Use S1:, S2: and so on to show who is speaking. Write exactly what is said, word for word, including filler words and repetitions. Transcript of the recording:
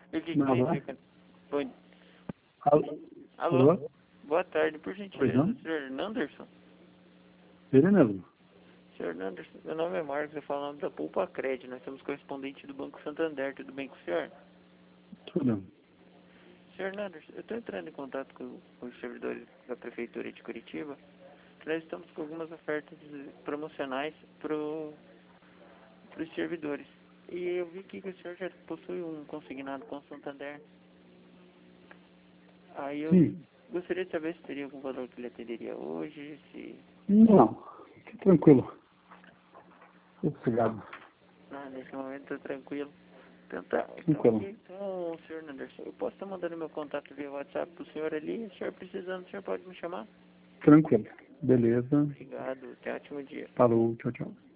S1: O que que
S2: Não,
S1: tem?
S2: não.
S1: Fica... Bom...
S2: Alô?
S1: Alô?
S2: Alô?
S1: Boa tarde, por
S2: Pois
S1: gentileza,
S2: não?
S1: senhor Nanderson.
S2: Ele mesmo.
S1: senhor Nanderson, meu nome é Marcos, eu falo o nome da Poupa Cred, nós somos correspondentes do Banco Santander, tudo bem com o senhor?
S2: Tudo.
S1: senhor Nanderson, eu estou entrando em contato com, com os servidores da Prefeitura de Curitiba, nós estamos com algumas ofertas promocionais para os servidores. E eu vi que o senhor já possui um consignado com o Santander. Aí eu
S2: Sim.
S1: gostaria de saber se teria algum valor que ele atenderia hoje, se...
S2: Não. Fique tranquilo. Obrigado.
S1: Ah, nesse momento estou tranquilo. Então tá, então,
S2: Tranquilo.
S1: aqui, então, senhor Nanderson, eu posso estar mandando meu contato via WhatsApp pro senhor ali, se o senhor precisando, o senhor pode me chamar?
S2: Tranquilo. Beleza.
S1: Obrigado, até ótimo dia.
S2: Falou. Tchau, tchau.